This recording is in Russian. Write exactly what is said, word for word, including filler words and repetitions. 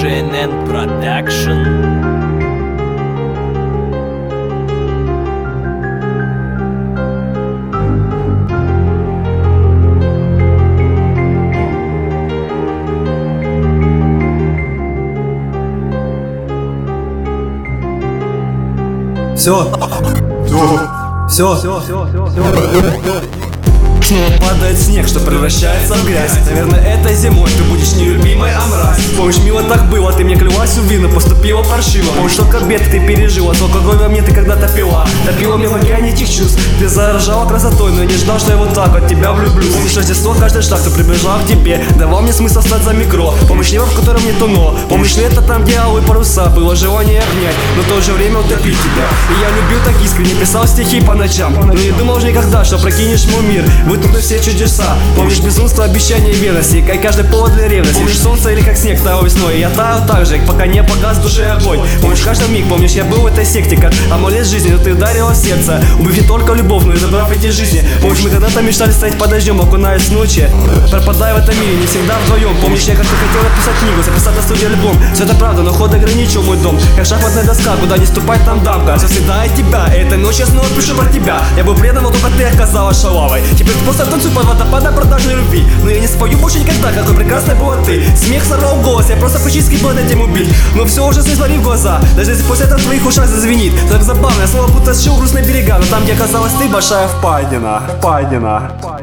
джей эн эн Production. Все, все, все, все, все. Снова падает снег, что превращается в грязь. Наверное, этой зимой ты будешь не любимой, а мразь. Помнишь, мило так было, ты мне клялась у вина, поступила паршиво. Помнишь, сколько бед ты пережила, сколько крови во мне ты когда-то пила. Допила мне в океане этих чувств. Ты заражала красотой, но я не ждал, что я вот так от тебя влюблюсь. Помнишь, Рождество, каждый шаг, кто приближал к тебе, давал мне смысл стать за микро. Помнишь небо, в котором не тонуло. Помнишь лето там, где алые паруса, было желание обнять, но в то же время утопить тебя. И я любил так искренне, писал стихи по ночам, но не думал уже никогда, что прокинешь мой мир, вытолкнуть все чудеса. Помнишь безумство, обещания и верности, как каждый повод для ревности. Помнишь солнце или как снег таял весной, я таял так же, пока не погас в душе огонь. Помнишь каждый миг, помнишь, я был в этой секте, как амулет жизни, но ты ударила в сердце, убив не только любовь, но и забрав эти жизни. Помнишь, мы когда-то мечтали стоять под дождем, окунаясь в ночи, пропадая в этом мире, не всегда вдвоем. Помнишь, я как-то хотел написать книгу, записать на студию альбом. Все это правда, но ход ограничил мой дом, как шахматная доска, куда не ступать там дамка. Все всегда от тебя, и этой ночью я снова пишу про тебя. Я был предан, но только ты оказалась шалавой. Теперь просто танцую под водопадом продажной любви, но я не спою больше никогда, какой прекрасной была ты. Смех сорвал голос, я просто фактически был над этим убит. Но все уже свали в глаза, даже если после этого в твоих ушах зазвенит. Так забавно, я снова будто сшил грустные берега, но там, где оказалась ты, большая впадина, впадина.